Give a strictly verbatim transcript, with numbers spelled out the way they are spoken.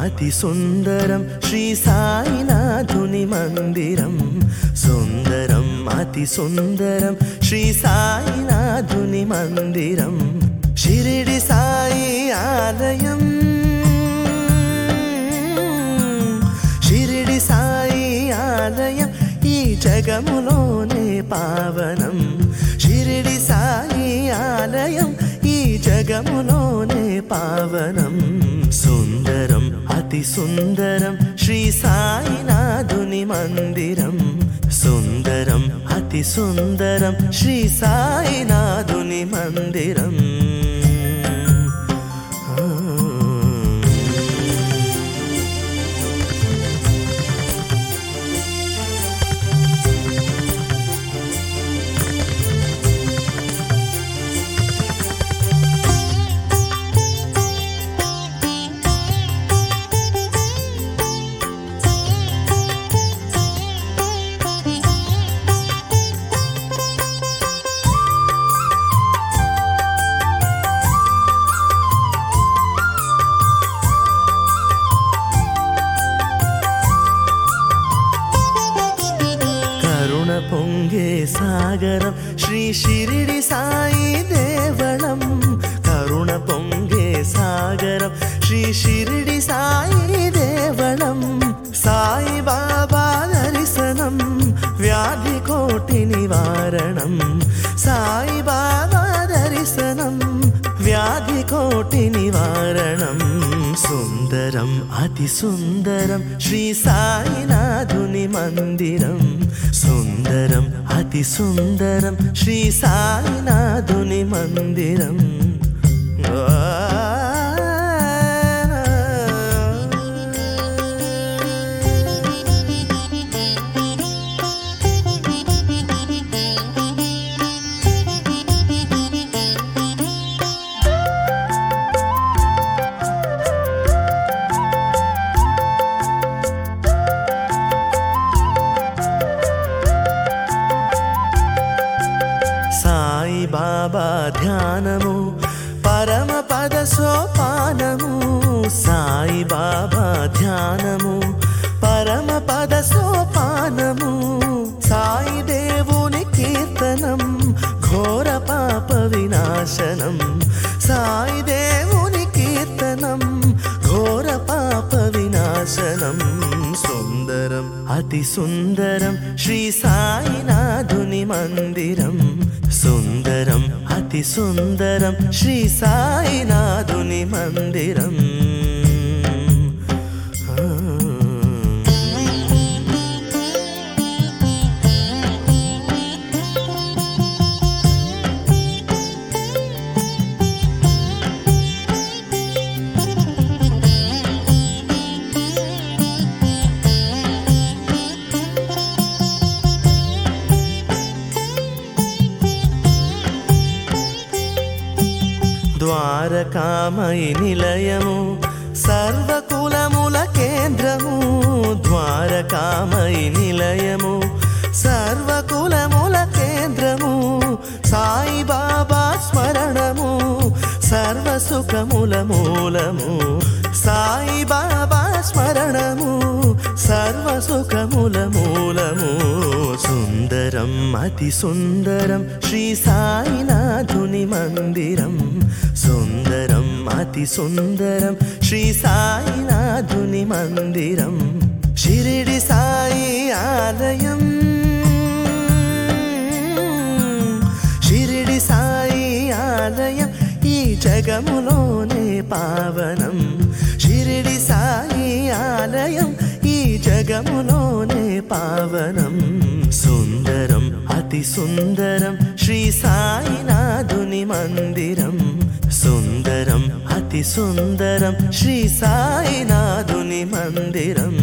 అతి సుందరం శ్రీ సాయినాథుని మందిరం సుందరం అతి సుందరం శ్రీ సాయినాథుని మందిరం షిరిడి సాయి ఆలయం షిరిడి సాయి ఆలయం ఈ జగములోనే పావనం షిరిడి సాయి ఆలయం ఈ జగములోనే పావనం సుందరం అతి సుందరం శ్రీ సాయినాథుని మందిరం సుందరం అతి సుందరం శ్రీ సాయినాథుని మందిరం పొంగే సాగరం శ్రీ షిరిడి సాయి దేవళం కరుణ పొంగే సాగరం శ్రీ షిరిడి సాయి దేవళం సాయి బాబా దర్శనం వ్యాధి కోటి నివారణం సాయి బాబా దర్శనం వ్యాధి కోటి నివారణం సుందరం అతి సుందరం శ్రీ సాయినాథుని మందిరం సుందరం అతి సుందరం శ్రీ సాయినాథుని మందిరం సాయి బాబా ధ్యానము పరమ పద సోపానము సాయి బాబా ధ్యానము పరమ పద సోపానము సాయి దేవుని కీర్తనం ఘోర పాప వినాశనం సాయి దేవుని కీర్తనం ఘోర పాప వినాశనం సుందరం అతి సుందరం శ్రీ సాయినాథుని మందిరం సుందరం అతి సుందరం శ్రీ సాయినాథుని మందిరం ద్వారకామయి నిలయము సర్వకులముల కేంద్రము ద్వారకామయి నిలయము సర్వకులముల కేంద్రము సాయి బాబా స్మరణము సర్వసుఖముల మూలము సాయి బాబా స్మరణము సర్వసుఖముల మూలము సుందరం అతి సుందరం శ్రీ సాయినాథుని మందిరం సుందరం అతి సుందరం శ్రీ సాయినాథుని మందిరం షిరిడి సాయి ఆలయం షిరిడి సాయి ఆలయం ఈ జగములోనే పావనం షిరిడి సాయి ఆలయం ఈ జగములోనే పావనం సుందరం అతి సుందరం శ్రీ సాయినాథుని మందిరం సుందరం అతి సుందరం శ్రీ సాయినాథుని మందిరం